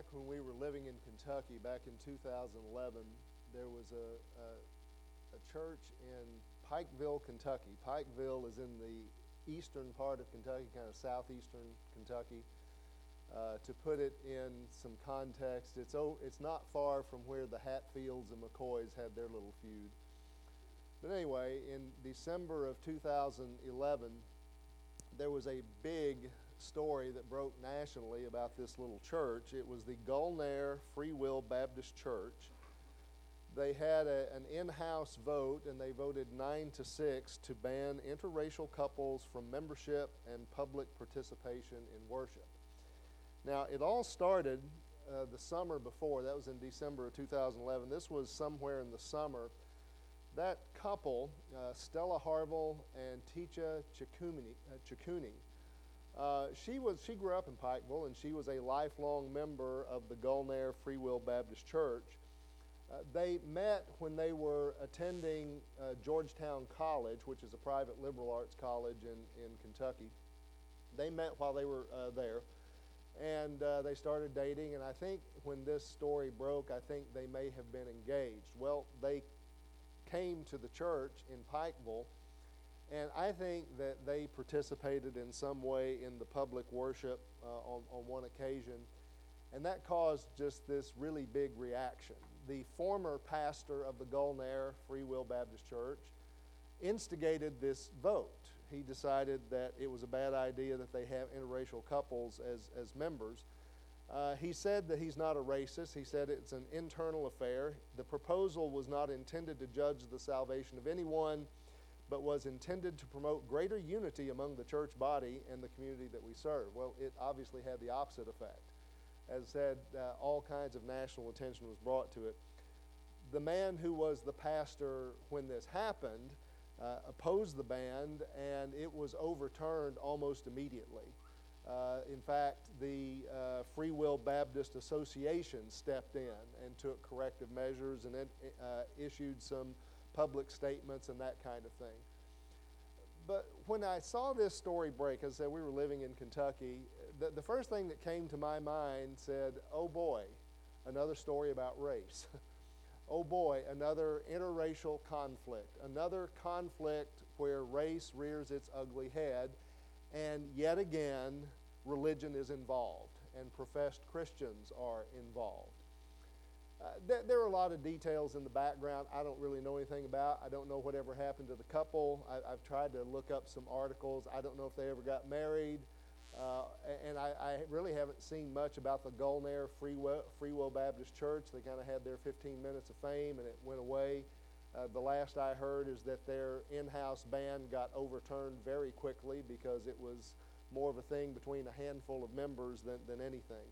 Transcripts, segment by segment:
back when we were living in Kentucky, back in 2011, there was a church in Pikeville, Kentucky. Pikeville is in the eastern part of Kentucky, kind of southeastern Kentucky. To put it in some context, it's not far from where the Hatfields and McCoys had their little feud. But anyway, in December of 2011, there was a big story that broke nationally about this little church. It was the Gulnair Free Will Baptist Church. They had an in-house vote, and they voted 9-6 to ban interracial couples from membership and public participation in worship. Now, it all started the summer before. That was in December of 2011. This was somewhere in the summer. That couple, Stella Harville and Ticha Chikuni, she grew up in Pikeville, and she was a lifelong member of the Gulnair Free Will Baptist Church. They met when they were attending Georgetown College, which is a private liberal arts college in Kentucky. They met while they were there, and they started dating, and I think when this story broke, I think they may have been engaged. Well, they came to the church in Pikeville, and I think that they participated in some way in the public worship on one occasion, and that caused just this really big reaction. The former pastor of the Gulnair Free Will Baptist Church instigated this vote. He decided that it was a bad idea that they have interracial couples as members. He said that he's not a racist. He said it's an internal affair. The proposal was not intended to judge the salvation of anyone, but was intended to promote greater unity among the church body and the community that we serve. Well, it obviously had the opposite effect. As said, all kinds of national attention was brought to it. The man who was the pastor when this happened opposed the ban, and it was overturned almost immediately. In fact, the Free Will Baptist Association stepped in and took corrective measures and issued some public statements and that kind of thing. But when I saw this story break, as I said, we were living in Kentucky, the first thing that came to my mind said, oh boy, another story about race. Oh boy, another interracial conflict, another conflict where race rears its ugly head, and yet again, religion is involved, and professed Christians are involved. There are a lot of details in the background I don't really know anything about. I don't know whatever happened to the couple. I've tried to look up some articles. I don't know if they ever got married. And I really haven't seen much about the Gulnair Free Will Baptist Church. They kind of had their 15 minutes of fame, and it went away. The last I heard is that their in-house ban got overturned very quickly because it was more of a thing between a handful of members than anything.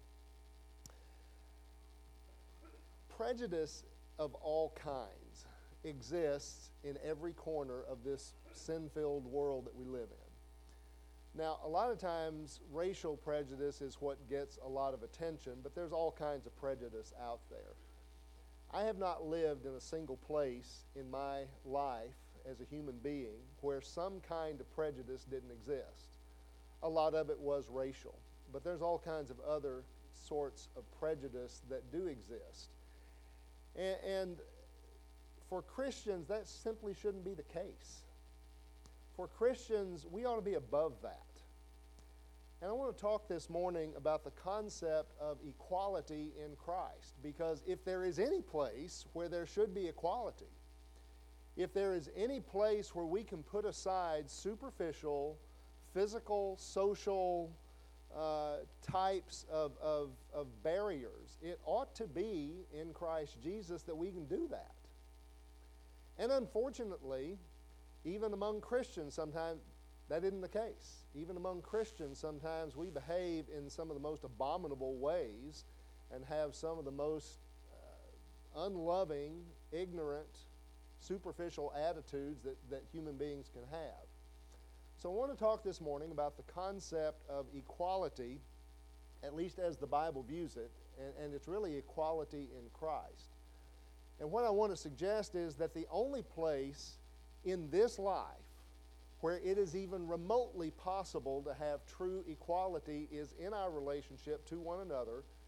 Prejudice of all kinds exists in every corner of this sin-filled world that we live in. Now, a lot of times, racial prejudice is what gets a lot of attention, but there's all kinds of prejudice out there. I have not lived in a single place in my life as a human being where some kind of prejudice didn't exist. A lot of it was racial, but there's all kinds of other sorts of prejudice that do exist. And for Christians, that simply shouldn't be the case. For Christians, we ought to be above that. And I want to talk this morning about the concept of equality in Christ, because if there is any place where there should be equality, if there is any place where we can put aside superficial, physical, social types of barriers, it ought to be in Christ Jesus that we can do that. And unfortunately, even among Christians, sometimes that isn't the case. Even among Christians, sometimes we behave in some of the most abominable ways and have some of the most unloving, ignorant, superficial attitudes that human beings can have. So I want to talk this morning about the concept of equality, at least as the Bible views it, and it's really equality in Christ. And what I want to suggest is that the only place in this life where it is even remotely possible to have true equality is in our relationship to one another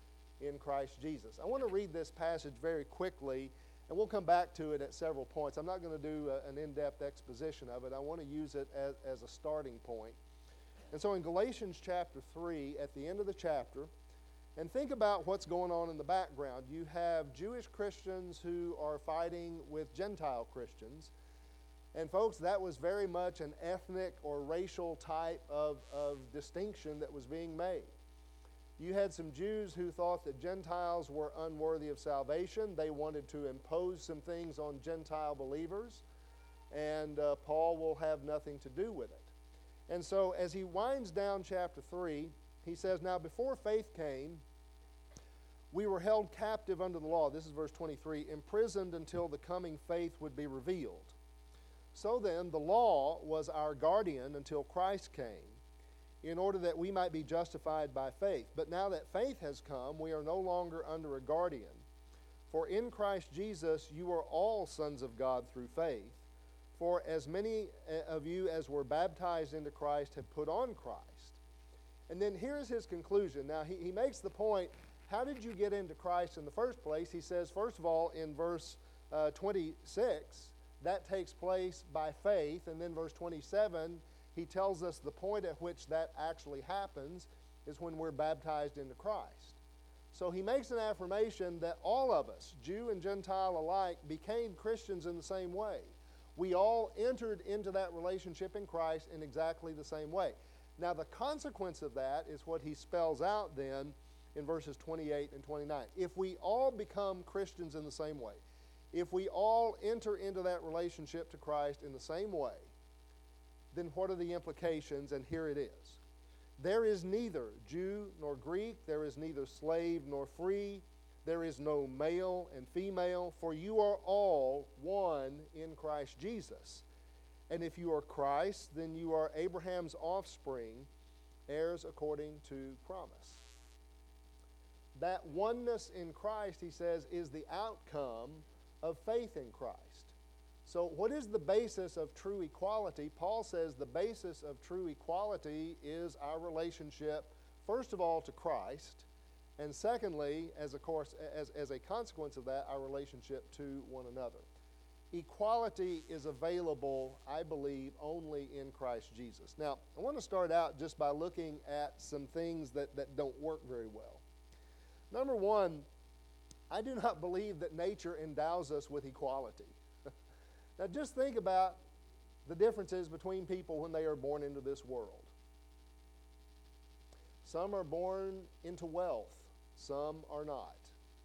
in Christ Jesus. I want to read this passage very quickly, and we'll come back to it at several points. I'm not going to do an in-depth exposition of it. I want to use it as a starting point. And so in Galatians chapter 3, at the end of the chapter, and think about what's going on in the background. You have Jewish Christians who are fighting with Gentile Christians. And folks, that was very much an ethnic or racial type of distinction that was being made. You had some Jews who thought that Gentiles were unworthy of salvation. They wanted to impose some things on Gentile believers, and Paul will have nothing to do with it. And so as he winds down chapter 3, he says, "Now before faith came, we were held captive under the law." This is verse 23, "imprisoned until the coming faith would be revealed. So then, the law was our guardian until Christ came, in order that we might be justified by faith. But now that faith has come, we are no longer under a guardian. For in Christ Jesus you are all sons of God through faith. For as many of you as were baptized into Christ have put on Christ." And then here's his conclusion. Now he makes the point, how did you get into Christ in the first place? He says, first of all, in verse 26, that takes place by faith. And then verse 27, he tells us the point at which that actually happens is when we're baptized into Christ. So he makes an affirmation that all of us, Jew and Gentile alike, became Christians in the same way. We all entered into that relationship in Christ in exactly the same way. Now the consequence of that is what he spells out then in verses 28 and 29. If we all become Christians in the same way, if we all enter into that relationship to Christ in the same way, then what are the implications? And here it is. There is neither Jew nor Greek, there is neither slave nor free, there is no male and female, for you are all one in Christ Jesus. And if you are Christ, then you are Abraham's offspring, heirs according to promise. That oneness in Christ, he says, is the outcome of faith in Christ. So what is the basis of true equality? Paul says the basis of true equality is our relationship, first of all, to Christ, and secondly, as a consequence of that, our relationship to one another. Equality is available, I believe, only in Christ Jesus. Now, I want to start out just by looking at some things that don't work very well. Number one, I do not believe that nature endows us with equality. Now, just think about the differences between people when they are born into this world. Some are born into wealth, some are not.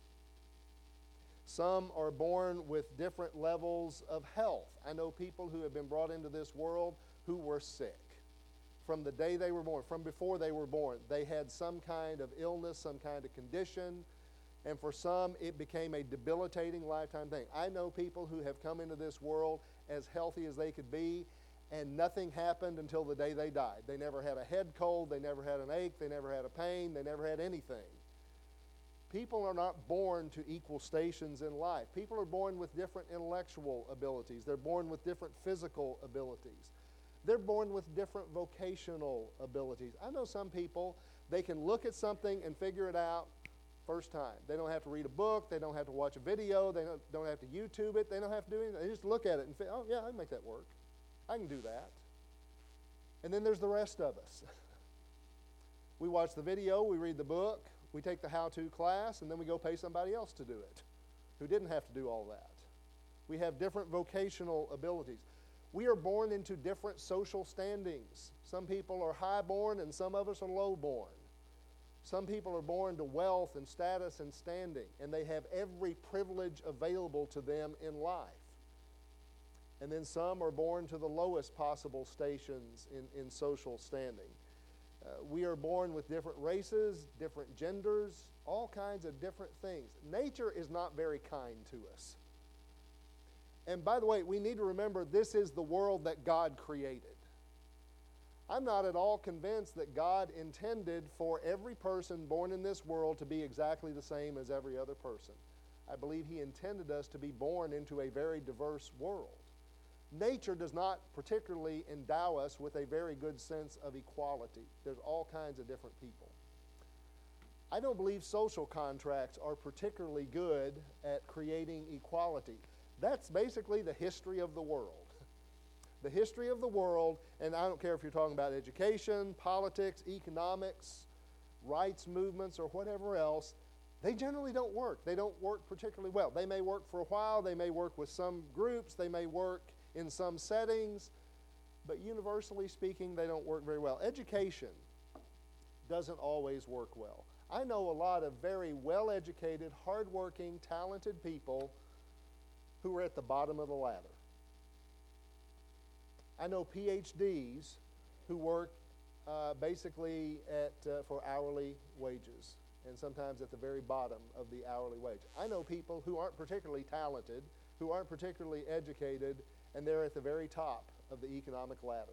Some are born with different levels of health. I know people who have been brought into this world who were sick. From the day they were born, from before they were born, they had some kind of illness, some kind of condition, and for some it became a debilitating lifetime thing. I know people who have come into this world as healthy as they could be, and nothing happened until the day they died. They never had a head cold, they never had an ache, they never had a pain, they never had anything. People are not born to equal stations in life. People are born with different intellectual abilities. They're born with different physical abilities. They're born with different vocational abilities. I know some people, they can look at something and figure it out first time. They don't have to read a book. They don't have to watch a video. They don't have to YouTube it. They don't have to do anything. They just look at it and say, oh, yeah, I can make that work. I can do that. And then there's the rest of us. We watch the video. We read the book. We take the how-to class, and then we go pay somebody else to do it who didn't have to do all that. We have different vocational abilities. We are born into different social standings. Some people are high-born, and some of us are low-born. Some people are born to wealth and status and standing, and they have every privilege available to them in life. And then some are born to the lowest possible stations in social standing. We are born with different races, different genders, all kinds of different things. Nature is not very kind to us. And by the way, we need to remember this is the world that God created. I'm not at all convinced that God intended for every person born in this world to be exactly the same as every other person. I believe He intended us to be born into a very diverse world. Nature does not particularly endow us with a very good sense of equality. There's all kinds of different people. I don't believe social contracts are particularly good at creating equality. That's basically the history of the world. The history of the world, and I don't care if you're talking about education, politics, economics, rights movements, or whatever else, they generally don't work. They don't work particularly well. They may work for a while, they may work with some groups, they may work in some settings, but universally speaking, they don't work very well. Education doesn't always work well. I know a lot of very well-educated, hardworking, talented people who are at the bottom of the ladder. I know PhDs who work basically for hourly wages, and sometimes at the very bottom of the hourly wage. I know people who aren't particularly talented, who aren't particularly educated, and they're at the very top of the economic ladder.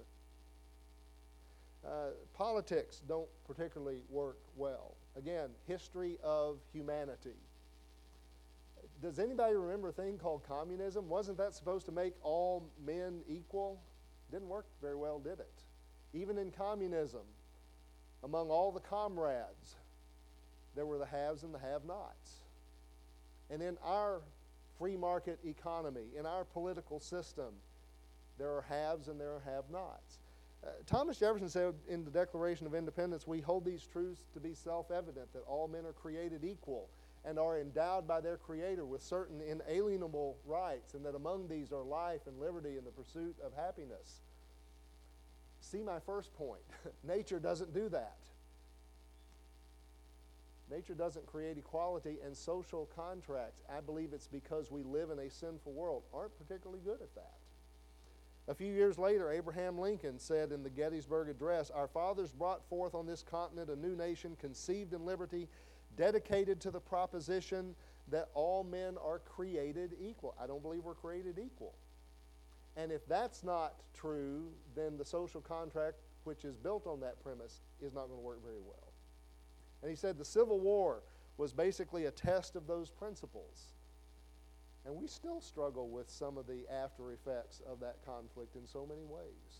Politics don't particularly work well. Again, history of humanity. Does anybody remember a thing called communism? Wasn't that supposed to make all men equal? Didn't work very well, did it? Even in communism, among all the comrades, there were the haves and the have-nots. And in our free market economy, in our political system, there are haves and there are have-nots. Thomas Jefferson said in the Declaration of Independence, we hold these truths to be self-evident, that all men are created equal and are endowed by their Creator with certain inalienable rights, and that among these are life and liberty and the pursuit of happiness. See my first point. Nature doesn't do that. Nature doesn't create equality, and social contracts, I believe it's because we live in a sinful world, aren't particularly good at that. A few years later, Abraham Lincoln said in the Gettysburg Address, "Our fathers brought forth on this continent a new nation conceived in liberty, dedicated to the proposition that all men are created equal." I don't believe we're created equal. And if that's not true, then the social contract, which is built on that premise, is not going to work very well. And he said the Civil War was basically a test of those principles. And we still struggle with some of the after effects of that conflict in so many ways.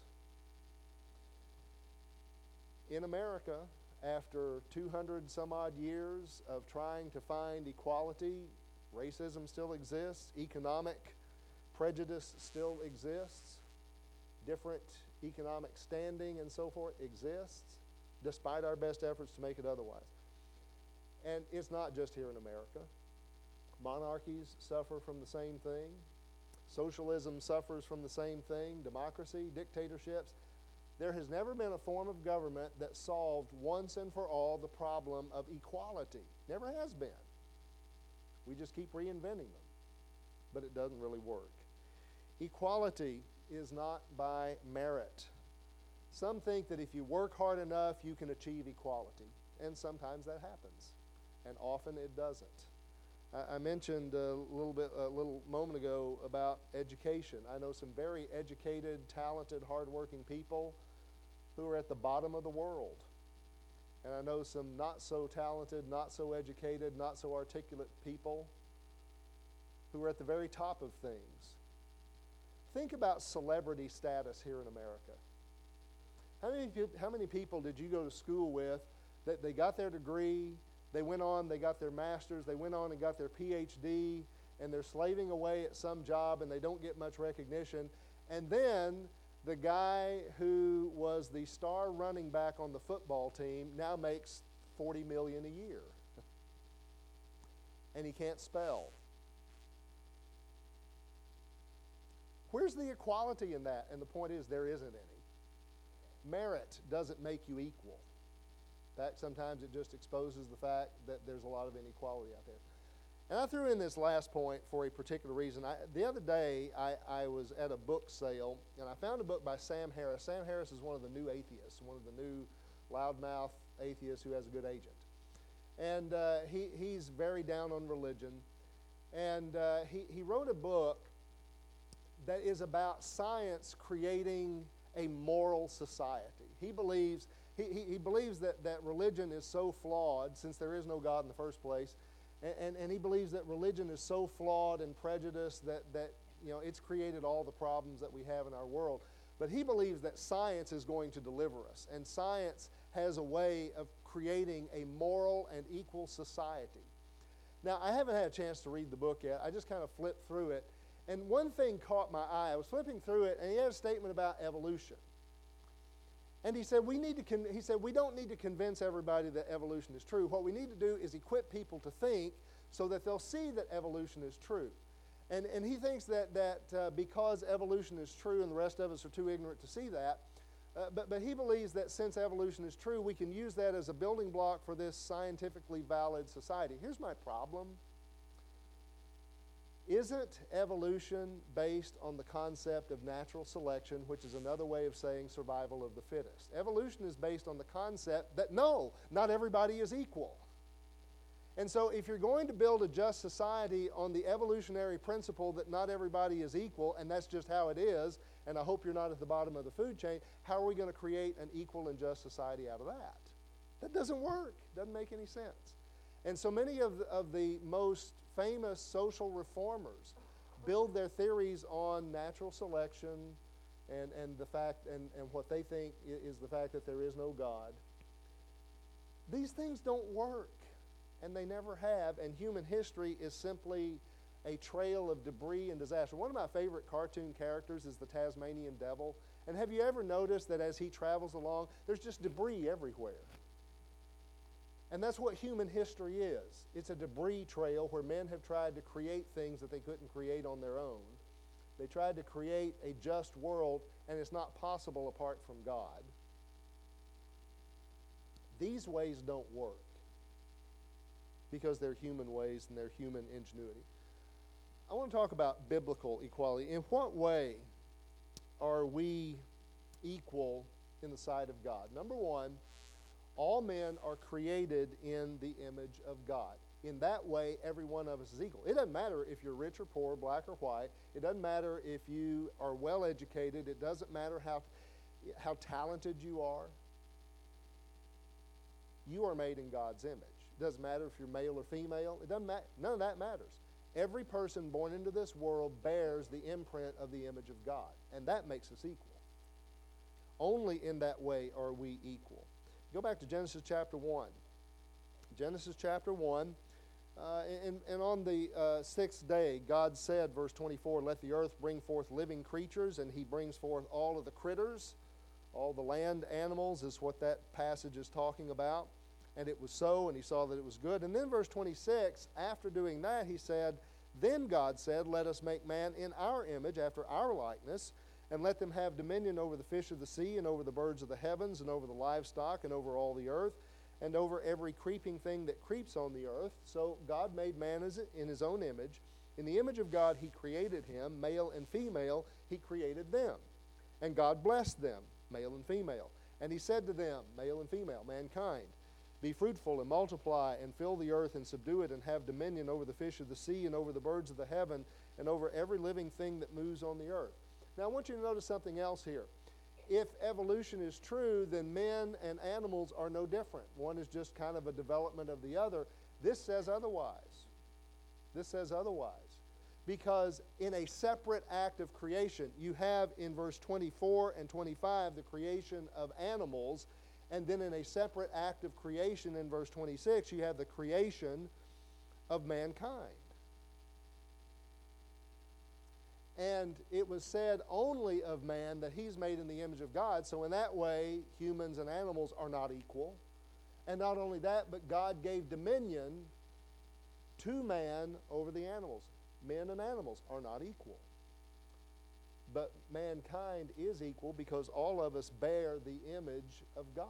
In America, after 200 some odd years of trying to find equality, racism still exists, economic prejudice still exists, different economic standing and so forth exists, despite our best efforts to make it otherwise. And it's not just here in America. Monarchies suffer from the same thing. Socialism suffers from the same thing. Democracy, dictatorships. There has never been a form of government that solved once and for all the problem of equality. Never has been. We just keep reinventing them. But it doesn't really work. Equality is not by merit. Some think that if you work hard enough, you can achieve equality. And sometimes that happens. And often it doesn't. I mentioned a little moment ago about education. I know some very educated, talented, hardworking people who are at the bottom of the world. And I know some not so talented, not so educated, not so articulate people who are at the very top of things. Think about celebrity status here in America. How many people did you go to school with that they got their degree, they went on, they got their master's, they went on and got their PhD, and they're slaving away at some job and they don't get much recognition. And then the guy who was the star running back on the football team now makes $40 million a year. And he can't spell. Where's the equality in that? And the point is, there isn't any. Merit doesn't make you equal. In fact, sometimes it just exposes the fact that there's a lot of inequality out there. And I threw in this last point for a particular reason. The other day, I was at a book sale, and I found a book by Sam Harris. Sam Harris is one of the new atheists, one of the new loudmouth atheists who has a good agent. And he's very down on religion. And he wrote a book that is about science creating a moral society. He believes that religion is so flawed, since there is no God in the first place, and he believes that religion is so flawed and prejudiced that it's created all the problems that we have in our world. But he believes that science is going to deliver us, and science has a way of creating a moral and equal society. Now, I haven't had a chance to read the book yet. I just kind of flipped through it. And one thing caught my eye. I was flipping through it, and he had a statement about evolution. And he said, we don't need to convince everybody that evolution is true. What we need to do is equip people to think so that they'll see that evolution is true. And he thinks that because evolution is true and the rest of us are too ignorant to see that, but he believes that since evolution is true, we can use that as a building block for this scientifically valid society. Here's my problem. Isn't evolution based on the concept of natural selection, which is another way of saying survival of the fittest? Evolution is based on the concept that no, not everybody is equal. And so if you're going to build a just society on the evolutionary principle that not everybody is equal, and that's just how it is, and I hope you're not at the bottom of the food chain, how are we going to create an equal and just society out of that? That doesn't work. Doesn't make any sense. And so many of the most famous social reformers build their theories on natural selection and the fact and what they think is the fact that there is no God. These things don't work, and they never have, and human history is simply a trail of debris and disaster. One of my favorite cartoon characters is the Tasmanian Devil, and have you ever noticed that as he travels along, there's just debris everywhere? And that's what human history is. It's a debris trail where men have tried to create things that they couldn't create on their own. They tried to create a just world, and it's not possible apart from God. These ways don't work because they're human ways and they're human ingenuity. I want to talk about biblical equality. In what way are we equal in the sight of God? Number one, all men are created in the image of God. In that way, every one of us is equal. It doesn't matter if you're rich or poor, black or white. It doesn't matter if you are well educated. It doesn't matter how talented you are. You are made in God's image. It doesn't matter if you're male or female. It doesn't matter. None of that matters. Every person born into this world bears the imprint of the image of God, and that makes us equal. Only in that way are we equal. Go back to Genesis chapter 1. Genesis chapter 1, and on the sixth day, God said, verse 24, let the earth bring forth living creatures, and he brings forth all of the critters, all the land animals is what that passage is talking about. And it was so, and he saw that it was good. And then verse 26, after doing that, he said, then God said, let us make man in our image, after our likeness, and let them have dominion over the fish of the sea, and over the birds of the heavens, and over the livestock, and over all the earth, and over every creeping thing that creeps on the earth. So God made man in his own image. In the image of God he created him, male and female he created them. And God blessed them, male and female. And he said to them, male and female, mankind, be fruitful and multiply and fill the earth and subdue it and have dominion over the fish of the sea and over the birds of the heaven and over every living thing that moves on the earth. Now I want you to notice something else here. If evolution is true, then men and animals are no different. One is just kind of a development of the other. This says otherwise. This says otherwise. Because in a separate act of creation, you have in verse 24 and 25 the creation of animals, and then in a separate act of creation in verse 26, you have the creation of mankind. And it was said only of man that he's made in the image of God. So in that way, humans and animals are not equal. And not only that, but God gave dominion to man over the animals. Men and animals are not equal. But mankind is equal because all of us bear the image of God.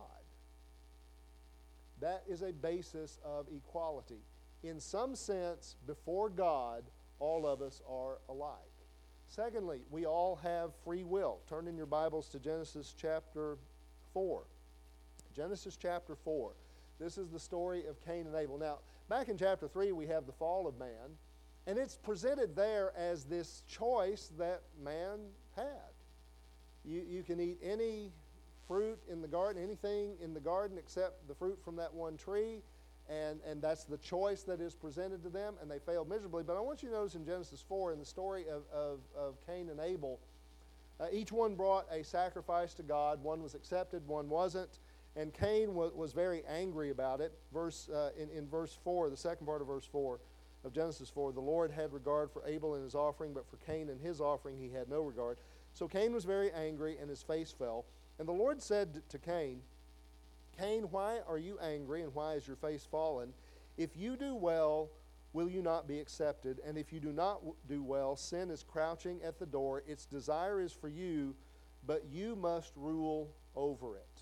That is a basis of equality. In some sense, before God, all of us are alike. Secondly, we all have free will. Turn in your Bibles to Genesis chapter 4. Genesis chapter 4. This is the story of Cain and Abel. Now, back in chapter 3, we have the fall of man. And it's presented there as this choice that man had. You can eat any fruit in the garden, anything in the garden except the fruit from that one tree. And that's the choice that is presented to them, and they failed miserably. But I want you to notice in Genesis 4, in the story of Cain and Abel, each one brought a sacrifice to God. One was accepted, one wasn't. And Cain was very angry about it. In verse 4, the second part of verse 4 of Genesis 4, the Lord had regard for Abel and his offering, but for Cain and his offering he had no regard. So Cain was very angry, and his face fell. And the Lord said to Cain, Cain, why are you angry, and why is your face fallen? If you do well, will you not be accepted? And if you do not do well, sin is crouching at the door. Its desire is for you, but you must rule over it.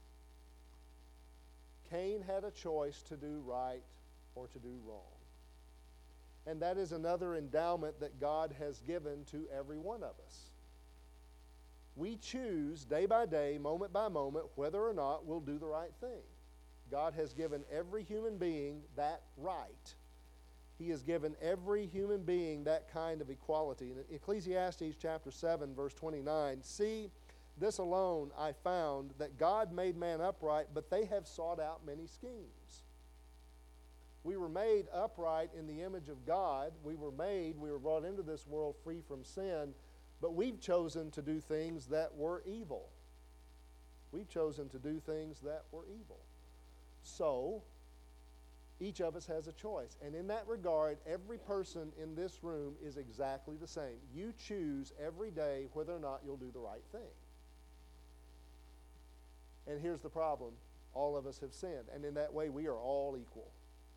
Cain had a choice to do right or to do wrong. And that is another endowment that God has given to every one of us. We choose day by day, moment by moment, whether or not we'll do the right thing. God has given every human being that right. He has given every human being that kind of equality. In Ecclesiastes chapter 7, verse 29, see, this alone I found, that God made man upright, but they have sought out many schemes. We were made upright in the image of God. We were brought into this world free from sin, but we've chosen to do things that were evil. We've chosen to do things that were evil. So, each of us has a choice. And in that regard, every person in this room is exactly the same. You choose every day whether or not you'll do the right thing. And here's the problem. All of us have sinned. And in that way, we are all equal.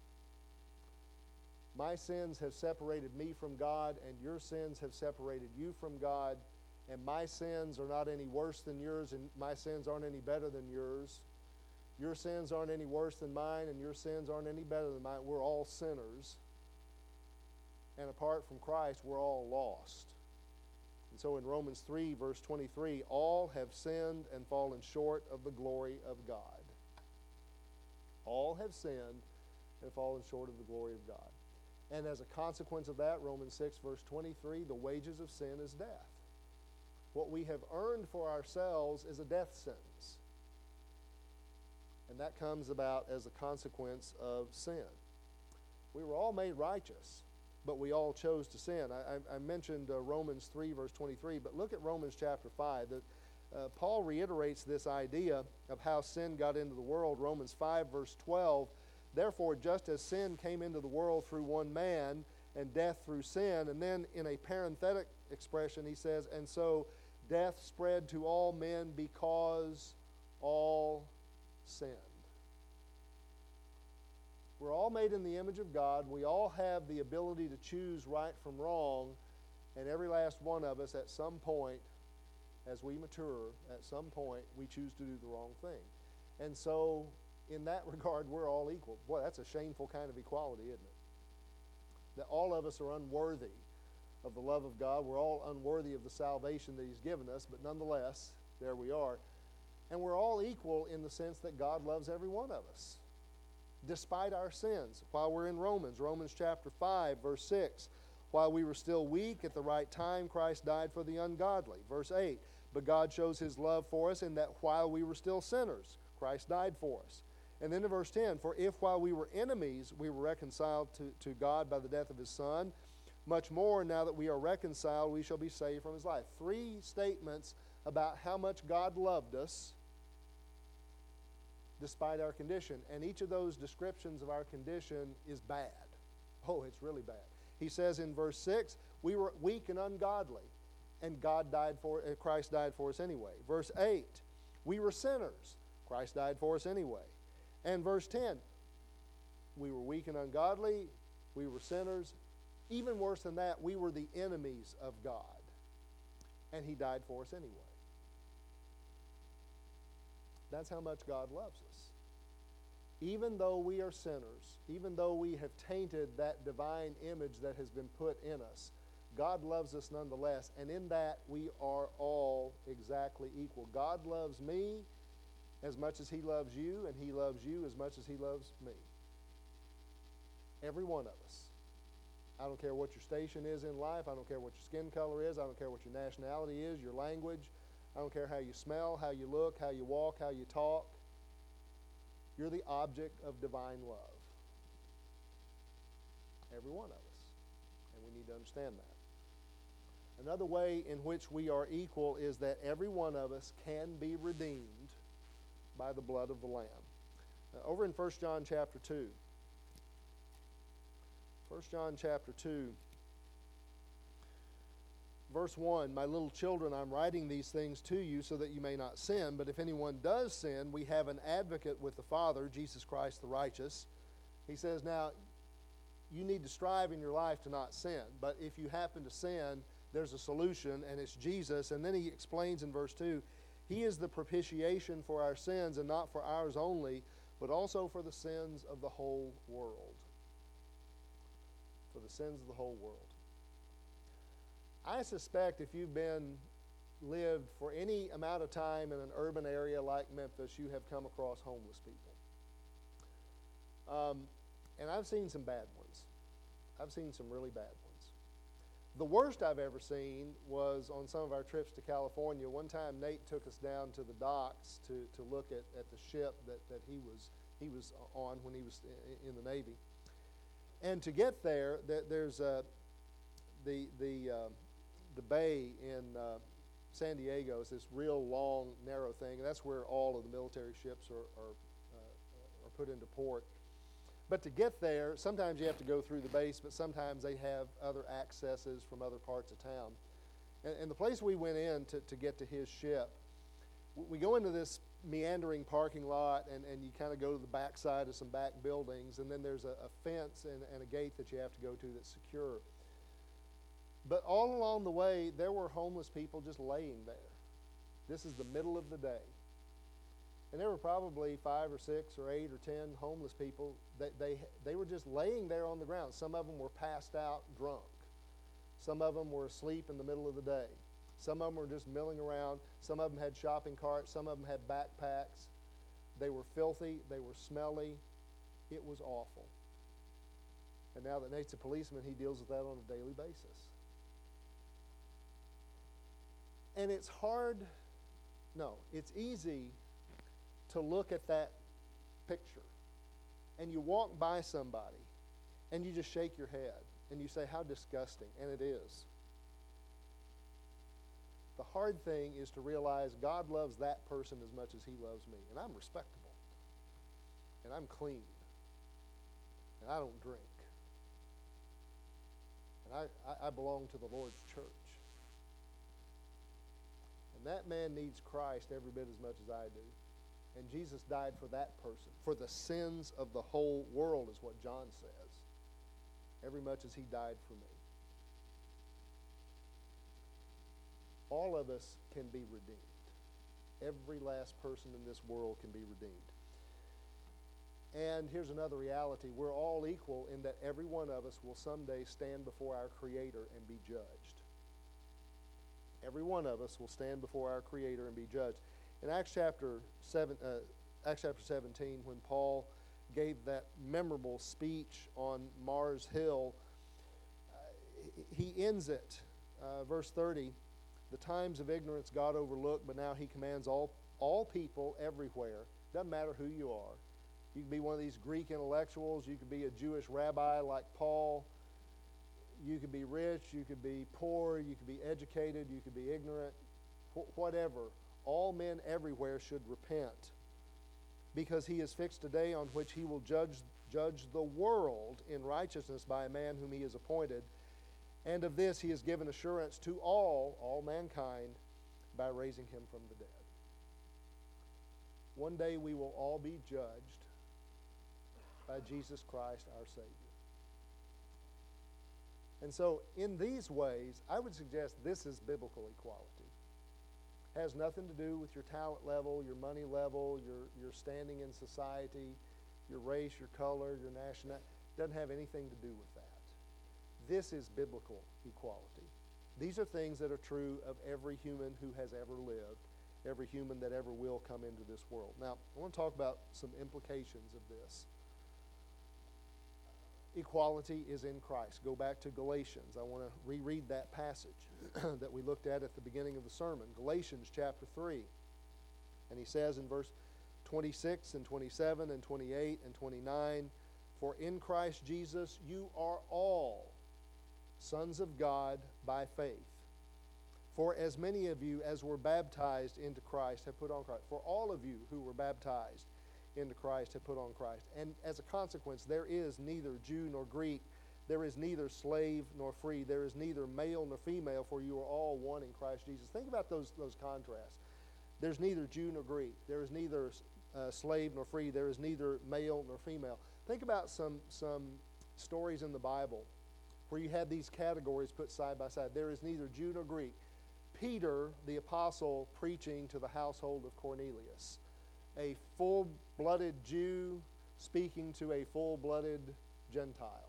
My sins have separated me from God, and your sins have separated you from God. And my sins are not any worse than yours, and my sins aren't any better than yours. Your sins aren't any worse than mine, and your sins aren't any better than mine. We're all sinners. And apart from Christ, we're all lost. And so in Romans 3, verse 23, all have sinned and fallen short of the glory of God. All have sinned and fallen short of the glory of God. And as a consequence of that, Romans 6, verse 23, the wages of sin is death. What we have earned for ourselves is a death sentence. And that comes about as a consequence of sin. We were all made righteous, but we all chose to sin. I mentioned Romans 3, verse 23, but look at Romans chapter 5. Paul reiterates this idea of how sin got into the world. Romans 5, verse 12, therefore, just as sin came into the world through one man, and death through sin, and then in a parenthetic expression he says, and so death spread to all men because all sinned. We're all made in the image of God. We all have the ability to choose right from wrong, and every last one of us at some point, as we mature, at some point, we choose to do the wrong thing. And so, in that regard, we're all equal. Boy, that's a shameful kind of equality, isn't it? That all of us are unworthy of the love of God. We're all unworthy of the salvation that He's given us, but nonetheless, there we are. And we're all equal in the sense that God loves every one of us, despite our sins. While we're in Romans chapter 5, verse 6, while we were still weak, at the right time, Christ died for the ungodly. Verse 8, but God shows His love for us in that while we were still sinners, Christ died for us. And then in verse 10, for if while we were enemies, we were reconciled to God by the death of His Son, much more now that we are reconciled, we shall be saved from His life. Three statements about how much God loved us despite our condition. And each of those descriptions of our condition is bad. Oh, it's really bad. He says in verse 6, we were weak and ungodly, and Christ died for us anyway. Verse 8, we were sinners. Christ died for us anyway. And verse 10, we were weak and ungodly, we were sinners. Even worse than that, we were the enemies of God, and He died for us anyway. That's how much God loves us. Even though we are sinners, even though we have tainted that divine image that has been put in us, God loves us nonetheless, and in that we are all exactly equal. God loves me as much as He loves you, and He loves you as much as He loves me. Every one of us. I don't care what your station is in life. I don't care what your skin color is. I don't care what your nationality is, your language. I don't care how you smell, how you look, how you walk, how you talk. You're the object of divine love. Every one of us. And we need to understand that. Another way in which we are equal is that every one of us can be redeemed by the blood of the Lamb. Over in 1 John chapter 2. 1 John chapter 2. Verse 1, my little children, I'm writing these things to you so that you may not sin. But if anyone does sin, we have an advocate with the Father, Jesus Christ the righteous. He says, now, you need to strive in your life to not sin. But if you happen to sin, there's a solution, and it's Jesus. And then he explains in verse 2, he is the propitiation for our sins, and not for ours only, but also for the sins of the whole world. For the sins of the whole world. I suspect if you've lived for any amount of time in an urban area like Memphis, you have come across homeless people. And I've seen some bad ones. I've seen some really bad ones. The worst I've ever seen was on some of our trips to California. One time Nate took us down to the docks to look at the ship that he was on when he was in the Navy. And to get there, there's the bay in San Diego is this real long, narrow thing, and that's where all of the military ships are put into port. But to get there, sometimes you have to go through the base, but sometimes they have other accesses from other parts of town. And the place we went in to get to his ship, we go into this meandering parking lot, and you kind of go to the back side of some back buildings, and then there's a fence and a gate that you have to go to that's secure. But all along the way, there were homeless people just laying there. This is the middle of the day. And there were probably 5 or 6 or 8 or 10 homeless people. They were just laying there on the ground. Some of them were passed out drunk. Some of them were asleep in the middle of the day. Some of them were just milling around. Some of them had shopping carts. Some of them had backpacks. They were filthy. They were smelly. It was awful. And now that Nate's a policeman, he deals with that on a daily basis. And it's easy to look at that picture. And you walk by somebody, and you just shake your head, and you say, how disgusting, and it is. The hard thing is to realize God loves that person as much as he loves me. And I'm respectable. And I'm clean. And I don't drink. And I belong to the Lord's church. And that man needs Christ every bit as much as I do. And Jesus died for that person. For the sins of the whole world is what John says. Every much as he died for me. All of us can be redeemed. Every last person in this world can be redeemed. And here's another reality. We're all equal in that every one of us will someday stand before our Creator and be judged. Every one of us will stand before our Creator and be judged. In Acts chapter 17, when Paul gave that memorable speech on Mars Hill, he ends it, verse 30, the times of ignorance God overlooked, but now he commands all people everywhere. Doesn't matter who you are. You can be one of these Greek intellectuals. You could be a Jewish rabbi like Paul. You could be rich. You could be poor. You could be educated. You could be ignorant. Whatever. All men everywhere should repent, because he has fixed a day on which he will judge the world in righteousness by a man whom he has appointed. And of this he has given assurance to all mankind, by raising him from the dead. One day we will all be judged by Jesus Christ our Savior. And so in these ways, I would suggest this is biblical equality. It has nothing to do with your talent level, your money level, your standing in society, your race, your color, your nationality. It doesn't have anything to do with that. This is biblical equality. These are things that are true of every human who has ever lived, every human that ever will come into this world. Now, I want to talk about some implications of this. Equality is in Christ. Go back to Galatians. I want to reread that passage that we looked at the beginning of the sermon. Galatians chapter 3. And he says in verse 26 and 27 and 28 and 29, for in Christ Jesus you are all sons of God by faith. For as many of you as were baptized into Christ have put on Christ. For all of you who were baptized into Christ have put on Christ. And as a consequence, there is neither Jew nor Greek. There is neither slave nor free. There is neither male nor female, for you are all one in Christ Jesus. Think about those contrasts. There's neither Jew nor Greek. There is neither slave nor free. There is neither male nor female. Think about some stories in the Bible where you had these categories put side by side. There is neither Jew nor Greek. Peter, the apostle, preaching to the household of Cornelius. A full-blooded Jew speaking to a full-blooded Gentile.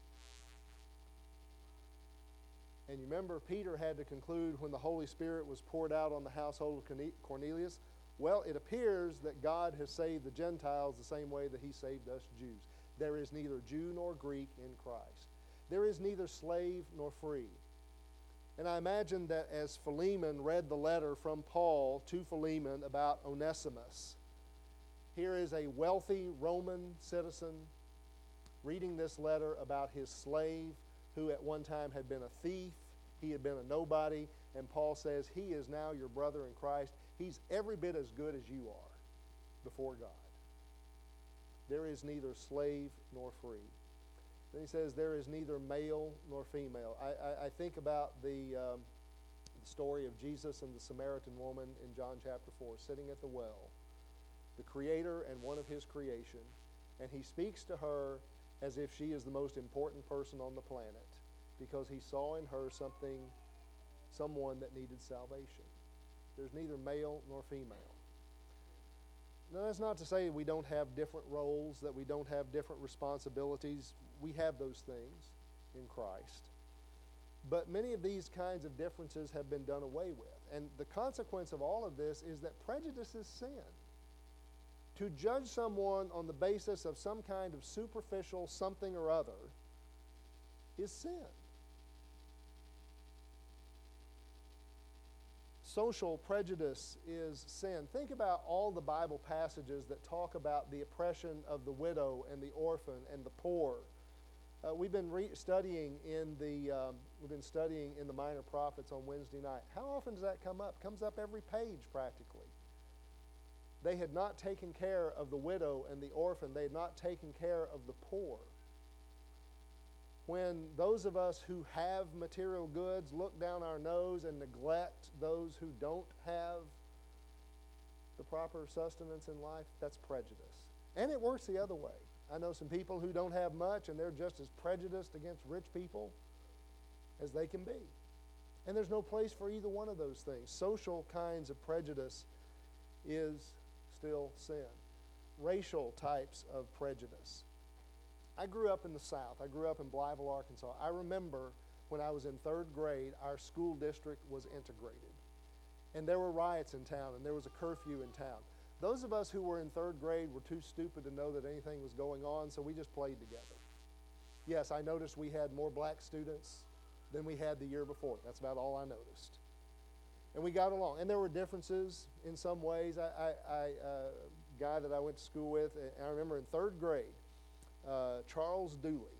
And you remember Peter had to conclude when the Holy Spirit was poured out on the household of Cornelius. Well, it appears that God has saved the Gentiles the same way that he saved us Jews. There is neither Jew nor Greek in Christ. There is neither slave nor free. And I imagine that as Philemon read the letter from Paul to Philemon about Onesimus, here is a wealthy Roman citizen reading this letter about his slave who at one time had been a thief. He had been a nobody. And Paul says, he is now your brother in Christ. He's every bit as good as you are before God. There is neither slave nor free. Then he says, there is neither male nor female. I think about the story of Jesus and the Samaritan woman in John chapter 4, sitting at the well, the Creator and one of his creation, and he speaks to her as if she is the most important person on the planet because he saw in her someone that needed salvation. There's neither male nor female. Now, that's not to say we don't have different roles, that we don't have different responsibilities. We have those things in Christ. But many of these kinds of differences have been done away with. And the consequence of all of this is that prejudice is sin. To judge someone on the basis of some kind of superficial something or other is sin. Social prejudice is sin. Think about all the Bible passages that talk about the oppression of the widow and the orphan and the poor. We've been studying in the Minor Prophets on Wednesday night. How often does that come up? It comes up every page practically. They had not taken care of the widow and the orphan. They had not taken care of the poor. When those of us who have material goods look down our nose and neglect those who don't have the proper sustenance in life, that's prejudice. And it works the other way. I know some people who don't have much and they're just as prejudiced against rich people as they can be. And there's no place for either one of those things. Social kinds of prejudice is still sin. Racial types of prejudice. I grew up in the South. I grew up in Blytheville, Arkansas. I remember when I was in third grade, our school district was integrated. And there were riots in town, and there was a curfew in town. Those of us who were in third grade were too stupid to know that anything was going on, so we just played together. Yes, I noticed we had more black students than we had the year before. That's about all I noticed. And we got along. And there were differences in some ways. A guy that I went to school with, and I remember in third grade, Charles Dooley.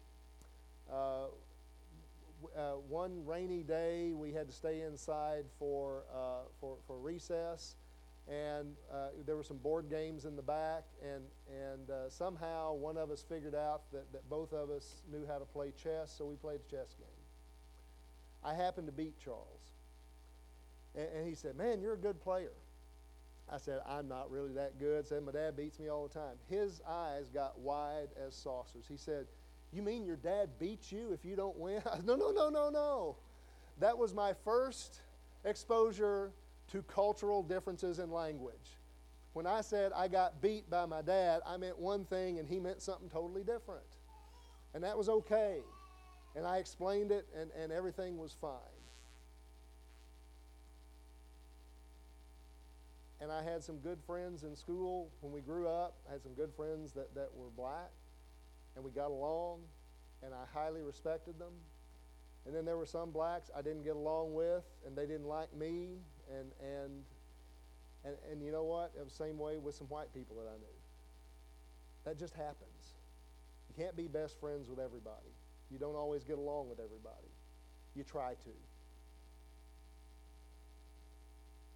One rainy day, we had to stay inside for recess, and there were some board games in the back, and somehow one of us figured out that both of us knew how to play chess, so we played a chess game. I happened to beat Charles, and he said, "Man, you're a good player." I said, "I'm not really that good." Said, "My dad beats me all the time." His eyes got wide as saucers. He said, "You mean your dad beats you if you don't win?" I said, No. That was my first exposure to cultural differences in language. When I said I got beat by my dad, I meant one thing and he meant something totally different. And that was okay. And I explained it and everything was fine. And I had some good friends in school when we grew up. I had some good friends that were black, and we got along, and I highly respected them. And then there were some blacks I didn't get along with, and they didn't like me, and you know what? It was the same way with some white people that I knew. That just happens. You can't be best friends with everybody. You don't always get along with everybody. You try to.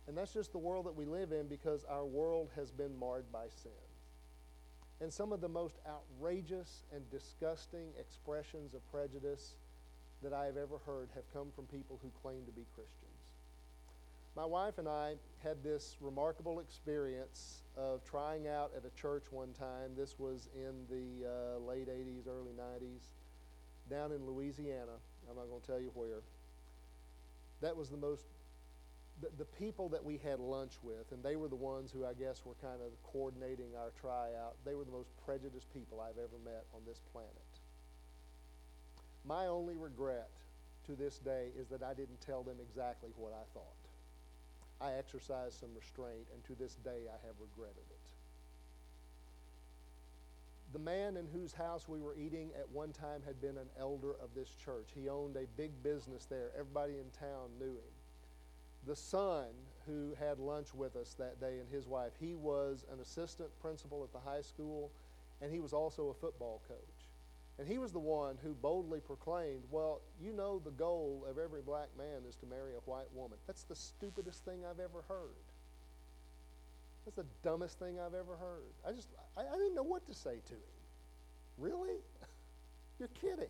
And that's just the world that we live in because our world has been marred by sin. And some of the most outrageous and disgusting expressions of prejudice that I have ever heard have come from people who claim to be Christians. My wife and I had this remarkable experience of trying out at a church one time. This was in the late 80s, early 90s, down in Louisiana. I'm not going to tell you where. That was the people that we had lunch with, and they were the ones who I guess were kind of coordinating our tryout. They were the most prejudiced people I've ever met on this planet. My only regret to this day is that I didn't tell them exactly what I thought. I exercised some restraint, and to this day I have regretted it. The man in whose house we were eating at one time had been an elder of this church. He owned a big business there. Everybody in town knew him. The son who had lunch with us that day and his wife, he was an assistant principal at the high school, and he was also a football coach. And he was the one who boldly proclaimed, well, you know the goal of every black man is to marry a white woman. That's the stupidest thing I've ever heard. That's the dumbest thing I've ever heard. I didn't know what to say to him. Really? You're kidding.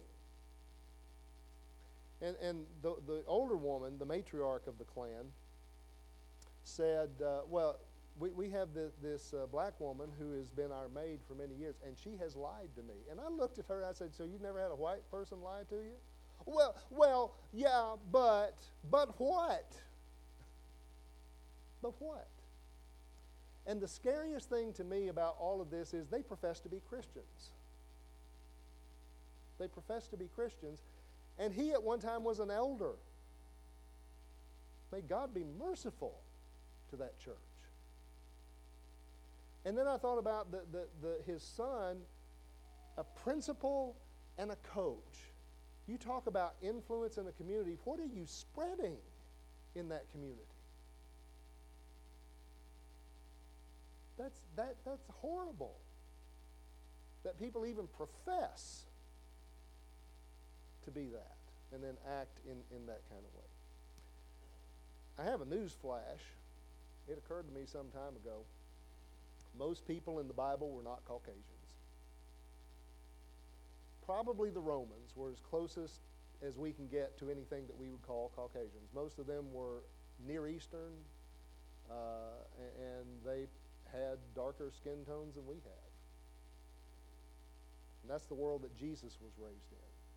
And the older woman, the matriarch of the clan, said, well, we have this black woman who has been our maid for many years, and she has lied to me. And I looked at her and I said, so you've never had a white person lie to you? Well, yeah, but what? But what? And the scariest thing to me about all of this is they profess to be Christians. They profess to be Christians, and he at one time was an elder. May God be merciful to that church. And then I thought about his son, a principal and a coach. You talk about influence in a community. What are you spreading in that community? That's horrible. That people even profess to be that and then act in that kind of way. I have a news flash. It occurred to me some time ago. Most people in the Bible were not Caucasians. Probably the Romans were as closest as we can get to anything that we would call Caucasians. Most of them were Near Eastern, and they had darker skin tones than we have. And that's the world that Jesus was raised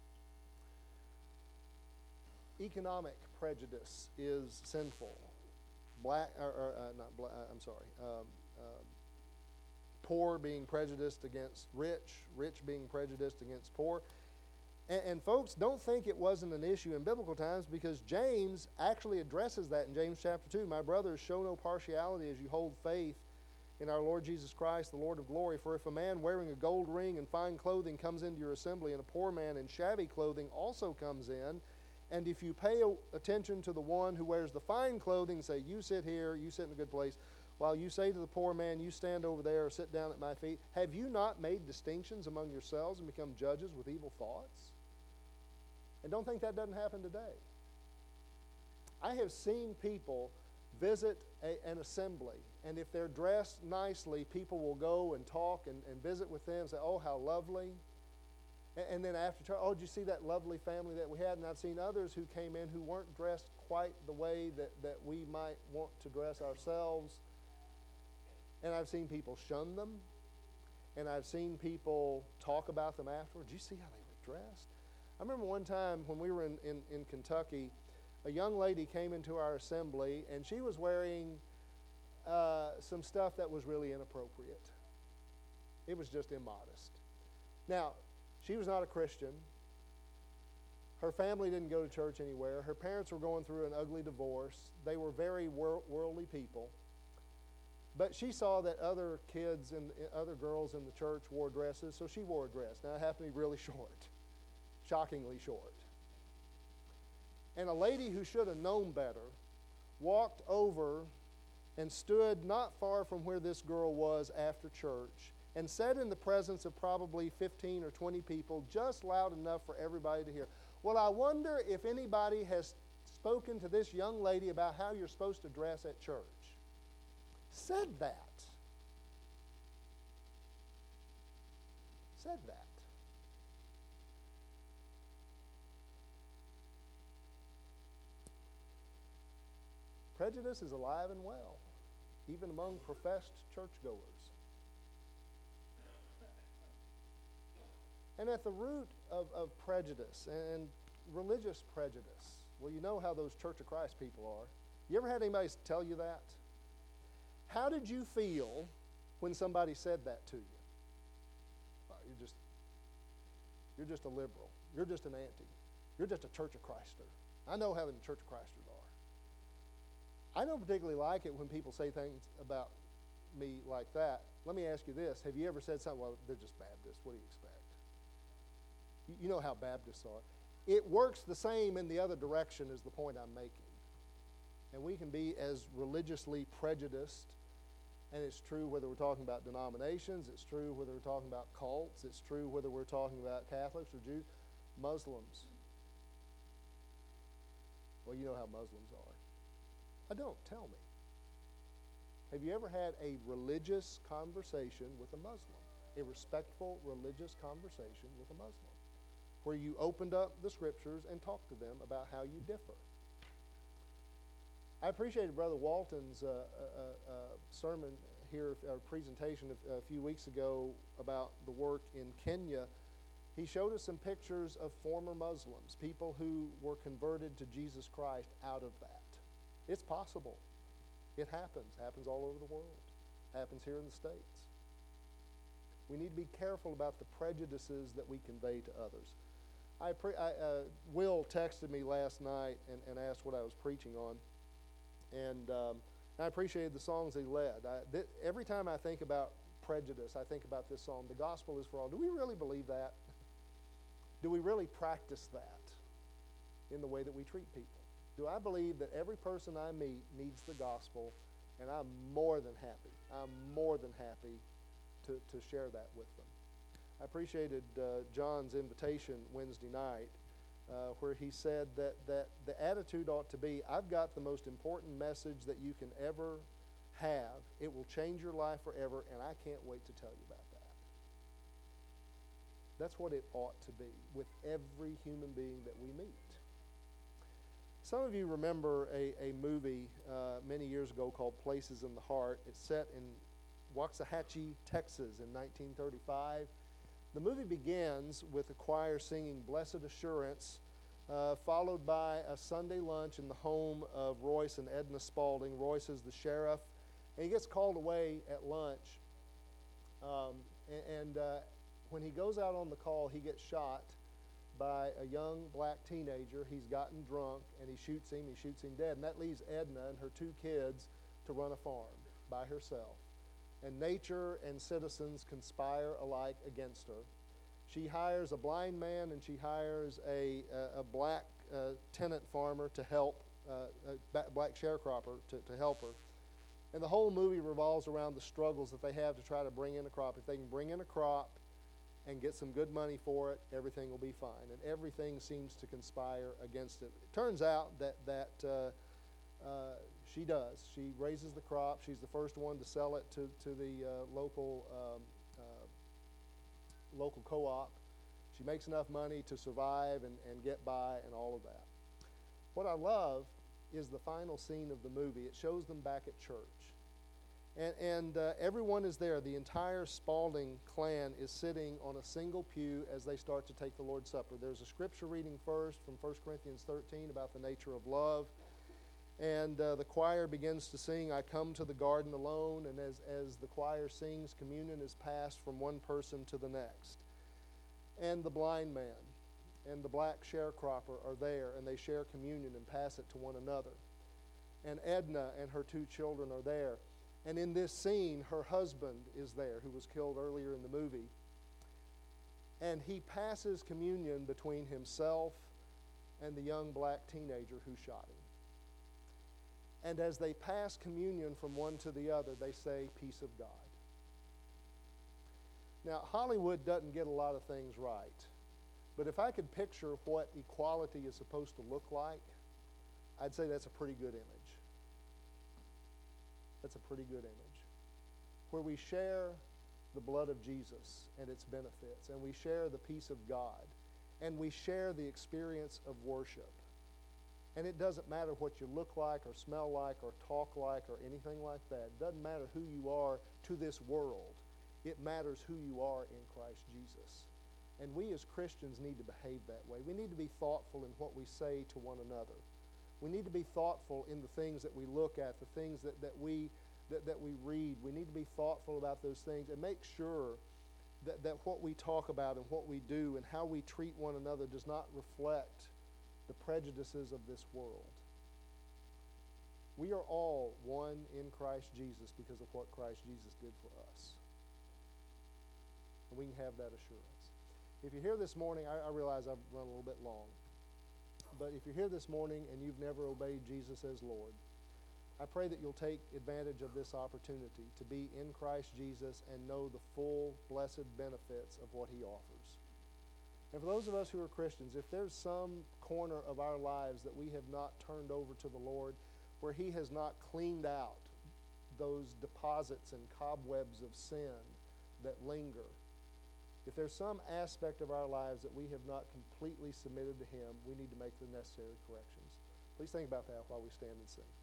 in. Economic prejudice is sinful. Poor being prejudiced against rich, rich being prejudiced against poor. And folks, don't think it wasn't an issue in biblical times, because James actually addresses that in James chapter 2. My brothers, show no partiality as you hold faith in our Lord Jesus Christ, the Lord of glory. For if a man wearing a gold ring and fine clothing comes into your assembly, and a poor man in shabby clothing also comes in, and if you pay attention to the one who wears the fine clothing, say, you sit here, you sit in a good place, while you say to the poor man, you stand over there or sit down at my feet, have you not made distinctions among yourselves and become judges with evil thoughts? And don't think that doesn't happen today. I have seen people visit an assembly, and if they're dressed nicely, people will go and talk and visit with them and say, oh, how lovely. And then after church, oh, did you see that lovely family that we had? And I've seen others who came in who weren't dressed quite the way that we might want to dress ourselves. And I've seen people shun them. And I've seen people talk about them afterward. Did you see how they were dressed? I remember one time when we were in Kentucky, a young lady came into our assembly, and she was wearing some stuff that was really inappropriate. It was just immodest. Now, she was not a Christian. Her family didn't go to church anywhere. Her parents were going through an ugly divorce. They were very worldly people. But she saw that other kids and other girls in the church wore dresses, so she wore a dress. Now, it happened to be really short, shockingly short. And a lady who should have known better walked over and stood not far from where this girl was after church and said in the presence of probably 15 or 20 people, just loud enough for everybody to hear, well, I wonder if anybody has spoken to this young lady about how you're supposed to dress at church. Said that. Said that. Prejudice is alive and well, even among professed churchgoers. And at the root of prejudice and religious prejudice, well, you know how those Church of Christ people are. You ever had anybody tell you that? How did you feel when somebody said that to you? Oh, you're just a liberal. You're just an anti. You're just a Church of Christer. I know how the Church of Christers are. I don't particularly like it when people say things about me like that. Let me ask you this. Have you ever said something, well, they're just Baptists. What do you expect? You know how Baptists are. It works the same in the other direction is the point I'm making. And we can be as religiously prejudiced, and it's true whether we're talking about denominations, it's true whether we're talking about cults, it's true whether we're talking about Catholics or Jews, Muslims. Well, you know how Muslims are. I don't. Tell me. Have you ever had a religious conversation with a Muslim? A respectful religious conversation with a Muslim, where you opened up the scriptures and talked to them about how you differ. I appreciated Brother Walton's sermon here, presentation a few weeks ago about the work in Kenya. He showed us some pictures of former Muslims, people who were converted to Jesus Christ out of that. It's possible. It happens all over the world. Happens here in the States. We need to be careful about the prejudices that we convey to others. Will texted me last night and asked what I was preaching on. And I appreciated the songs he led. Every time I think about prejudice, I think about this song, The Gospel is for All. Do we really believe that? Do we really practice that in the way that we treat people? Do I believe that every person I meet needs the gospel? And I'm more than happy. I'm more than happy to share that with them. I appreciated John's invitation Wednesday night where he said that the attitude ought to be, I've got the most important message that you can ever have. It will change your life forever, and I can't wait to tell you about that. That's what it ought to be with every human being that we meet. Some of you remember a movie many years ago called Places in the Heart. It's set in Waxahachie, Texas in 1935. The movie begins with the choir singing Blessed Assurance, followed by a Sunday lunch in the home of Royce and Edna Spaulding. Royce is the sheriff, and he gets called away at lunch. When he goes out on the call, he gets shot by a young black teenager. He's gotten drunk, and he shoots him dead. And that leaves Edna and her 2 kids to run a farm by herself. And nature and citizens conspire alike against her. She hires a blind man, and she hires a black tenant farmer to help, a black sharecropper to help her. And the whole movie revolves around the struggles that they have to try to bring in a crop. If they can bring in a crop and get some good money for it, everything will be fine. And everything seems to conspire against it. It turns out that she does. She raises the crop. She's the first one to sell it to the local co-op. She makes enough money to survive and get by and all of that. What I love is the final scene of the movie. It shows them back at church. And everyone is there. The entire Spaulding clan is sitting on a single pew as they start to take the Lord's Supper. There's a scripture reading first from 1 Corinthians 13 about the nature of love. And the choir begins to sing, I come to the garden alone. And as the choir sings, communion is passed from one person to the next. And the blind man and the black sharecropper are there, and they share communion and pass it to one another. And Edna and her 2 children are there. And in this scene, her husband is there, who was killed earlier in the movie. And he passes communion between himself and the young black teenager who shot him. And as they pass communion from one to the other, they say, peace of God. Now, Hollywood doesn't get a lot of things right. But if I could picture what equality is supposed to look like, I'd say that's a pretty good image. That's a pretty good image. Where we share the blood of Jesus and its benefits, and we share the peace of God, and we share the experience of worship. And it doesn't matter what you look like or smell like or talk like or anything like that. It doesn't matter who you are to this world. It matters who you are in Christ Jesus. And we as Christians need to behave that way. We need to be thoughtful in what we say to one another. We need to be thoughtful in the things that we look at, the things that we read. We need to be thoughtful about those things and make sure that what we talk about and what we do and how we treat one another does not reflect the prejudices of this world. We are all one in Christ Jesus because of what Christ Jesus did for us. And we can have that assurance. If you're here this morning, I realize I've run a little bit long, but if you're here this morning and you've never obeyed Jesus as Lord, I pray that you'll take advantage of this opportunity to be in Christ Jesus and know the full, blessed benefits of what he offers. And for those of us who are Christians, if there's some corner of our lives that we have not turned over to the Lord, where he has not cleaned out those deposits and cobwebs of sin that linger, if there's some aspect of our lives that we have not completely submitted to him, we need to make the necessary corrections. Please think about that while we stand and sing.